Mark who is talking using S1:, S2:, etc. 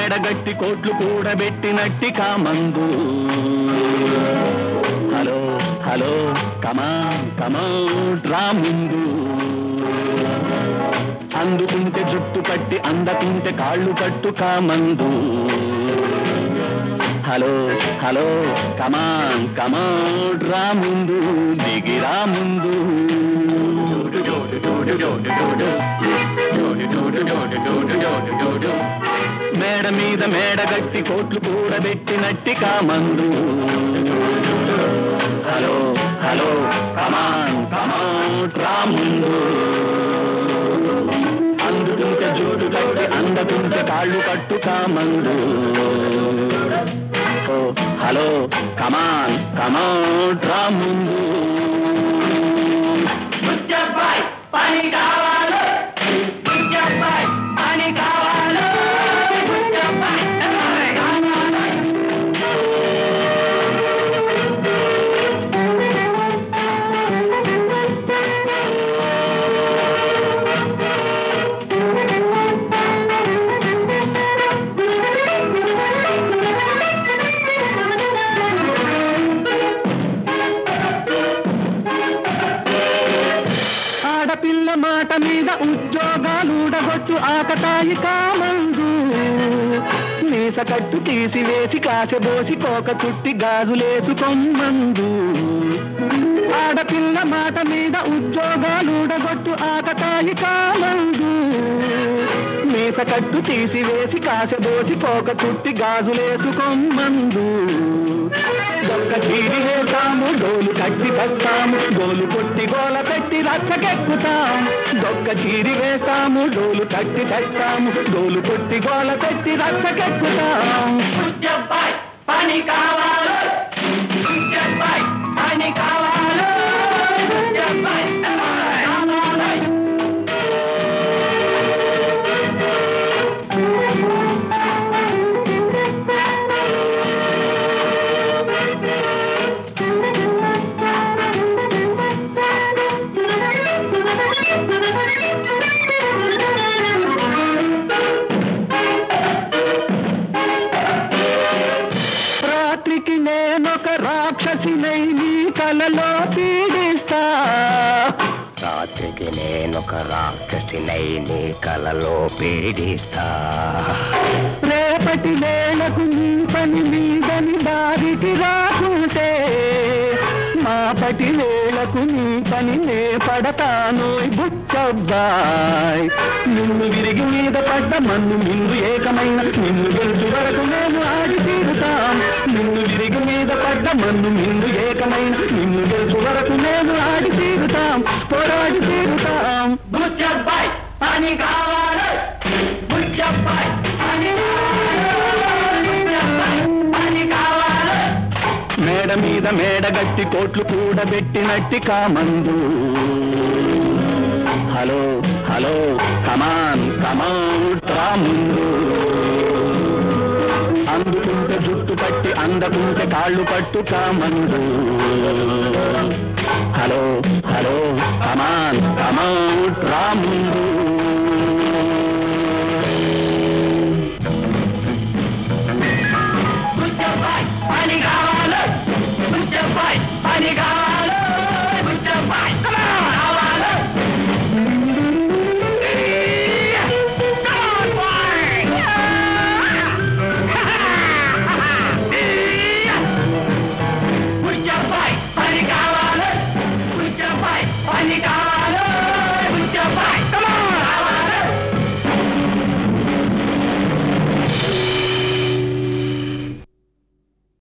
S1: మేడగట్టి కోట్లు కూడబెట్టినట్టి కామందు. Hello hello come on కమాన్ రా ముందు. అందుకుంటే జుట్టు కట్టి అందకుంటే కాళ్ళు కట్టు కామందు. హలో హలో కమాన్ కమాన్ రా ముందు, దిగిరా ముందు. మేడ మీద మేడగట్టి కోట్లు కూడబెట్టినట్టి కామందు. హలో హలో కమాన్ కమాన్ రా ముందు. అందుకుంటే జుట్టు కట్టి అందకుంటే కాళ్ళు కట్టు కామందు. హలో కమాన్ కమాన్ రా ముందు. పని కావాలి పని కావాలి. ఆడపిల్ల మాట మీద ఉద్యోగాలుడగొచ్చు ఆకతాయి కామందు. మీస కట్టు తీసివేసి కాసెబోసి కోక చుట్టి గాజులేసుకొమ్మందు. ఆడపిల్ల మాట మీద ఉద్యోగాలుడగొచ్చు ఆకతాయి కామందు. మీస కట్టు తీసివేసి కాసెబోసి కోక చుట్టి గాజులేసుకొమ్మందు. దొక్క చీరి వేస్తాము డోలు కట్టి తెస్తాము, గోలు కొట్టి గోల పెట్టి రచ్చకెక్కుతాం. దొక్క చీరి వేస్తాము డోలు కట్టి తెస్తాము, గోలు కొట్టి గోల పెట్టి రచ్చకెక్కుతాం. పని కావాలి పని కావాలి. నేనొక రాక్షసినై నీ కలలో పీడిస్తా.
S2: రాత్రికి నేనొక రాక్షసినై నీ కలలో పీడిస్తా.
S1: రేపటి వేళకు నీ పని మీదని దారికి రాకుంటే, మాపటి వేళకు నీ పని నే పడతానోయ్ బుచ్చబ్బాయ్. నిన్ను విరిగి మీద పడ్డ మన్ను నిన్ను ఏకమైన నిన్ను గెలుచు వరకు మేము ఆడి తీరుతాం. నిన్ను విరిగి మీద పడ్డ మన్ను నిన్ను ఏకమైన నిన్ను గెలుచు వరకు మేము ఆడి తీరుతాం, పోరాడి తీరుతాం. బుచ్చబ్బాయ్ పని కావాలి బుచ్చబ్బాయ్ పని కావాలి. మేడ మీద మేడగట్టి కోట్లు కూడబెట్టినట్టి కామందు. హలో హలో కమాన్ కమాన్ రా ముందు. అందుకుంటే జుట్టు పట్టి అందకుంటే కాళ్ళు పట్టు కామందు. హలో హలో కమాన్ కమాన్ రా ముందు. పని కావాలి పని కావాలి.